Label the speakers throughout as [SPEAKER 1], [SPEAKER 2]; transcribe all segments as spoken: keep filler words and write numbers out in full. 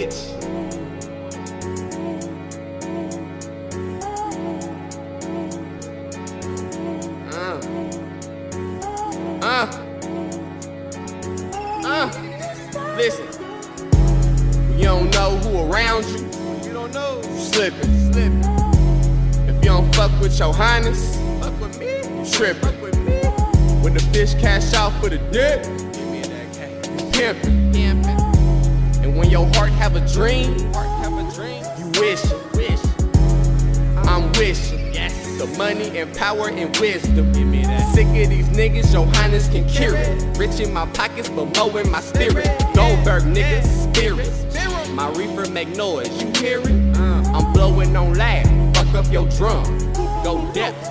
[SPEAKER 1] bitch. Uh. Uh. Uh. Listen. You don't know who around you. You don't know. You slipping. Slipping. If you don't fuck with your highness, fuck with me. You tripping. Fuck with me. When the bitch cash out for the dick, give me that cash. You pimping. Pimping. And when your heart have a dream, heart have a dream, you wish. Wish. I'm wishing. Yes. The money and power and wisdom. Give me that. Sick of these niggas, your highness can cure it. Rich in my pockets, but low in my spirit. Goldberg niggas, spirit. My reefer make noise, you hear it? Uh, I'm blowing on loud, fuck up your drum. Go depth.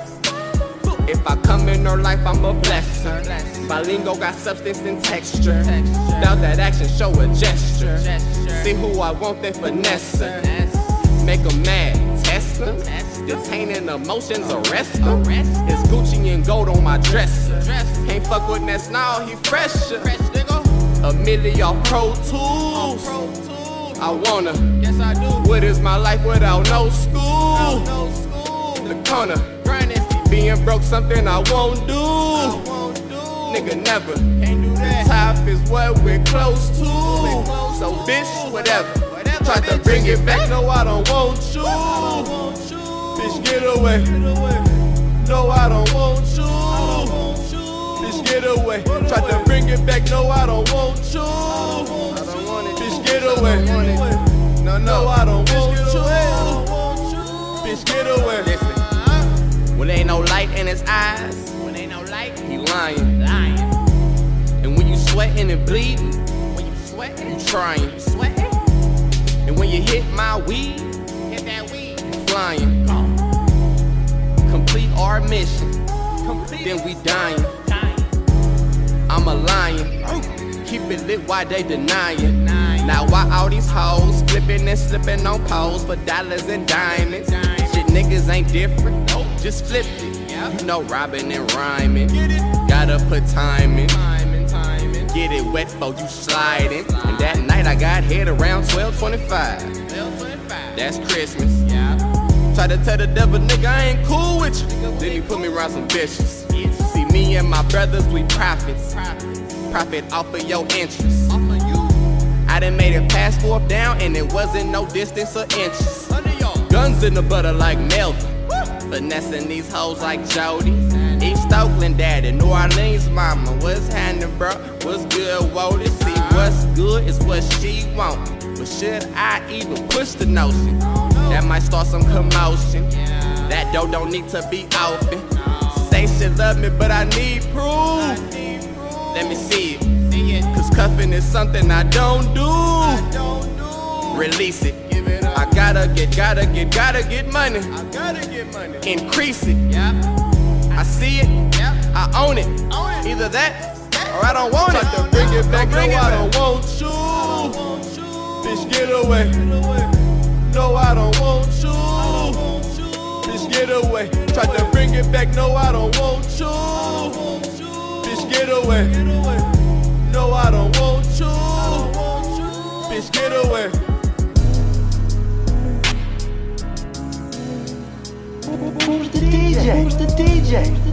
[SPEAKER 1] If I come in her life, I'm a blessing. Bilingo got substance and texture. Without that action, show a gesture. See who I want, then finesse. Make them mad, test them. Detaining emotions, arrest them. It's Gucci and gold on my dresser. Can't fuck with Ness now, he fresher. A million off Pro Tools. I wanna. Yes, I do. What is my life without no school? No school. The corner. Grinding. Being broke something I won't do. I won't do. Nigga never. Can't do that. The top is what we're close to. We're close so to. Bitch, whatever. whatever Try to bring it back. No, I don't want you. I don't want you. Bitch, get away. Get away. No, I don't want you. I don't want you. Bitch, get away. Get Try away. to bring it back. No, I don't want you. I don't want, I don't want it. Bitch, get away. No, no, I don't want you. Bitch, get away. Listen. When ain't no light in his eyes, when ain't no light, he lying. Lying. And when you sweating and bleeding, when you sweating, you trying. You sweating. And when you hit my weed, hit that weed, you flying. Oh. Complete our mission. Complete. Then we dying. dying. I'm a lion. Oh. Keep it lit while they denying. Now why all these hoes flipping and slipping on poles for dollars and diamonds? Shit, niggas ain't different. Nope, just flip it. Yep. You know robbing and rhyming. Get it. Gotta put time in. Time and time in. Get it wet before you sliding. Slide. And that night I got hit around twelve twenty-five. twelve twenty-five. That's Christmas. Yeah. Try to tell the devil, nigga, I ain't cool with you. Nigga, then he put me around some bitches. Yes. See, me and my brothers, we prophets. Profit, Profit off of your interests. Off of you. I done made it past fourth down and it wasn't no distance or inches. Guns in the butter like Melvin. Finessing these hoes like Jody. East Oakland daddy, New Orleans mama. What's happening, bro? What's good, Wody? See, what's good is what she want. But should I even push the notion? That might start some commotion. That door don't need to be open. Say she love me, but I need proof. Let me see it. Cause cuffing is something I don't do. I don't do. Release it. Give it up. I gotta get, gotta get, gotta get money. I gotta get money. Increase it. Yeah. I see it. Yeah. I own it. Own it. Either that or I don't want it. Try to bring it back. No, I don't want you. I don't want you. Bitch, get away. Get away. No, I don't want you. I don't want you. Bitch, get away. Try to bring it back. No, I don't want you. I don't want you. Bitch, get away. Get away. No, I don't want you. I don't want you. Bitch, get away.
[SPEAKER 2] Who's the D J? Who's the D J?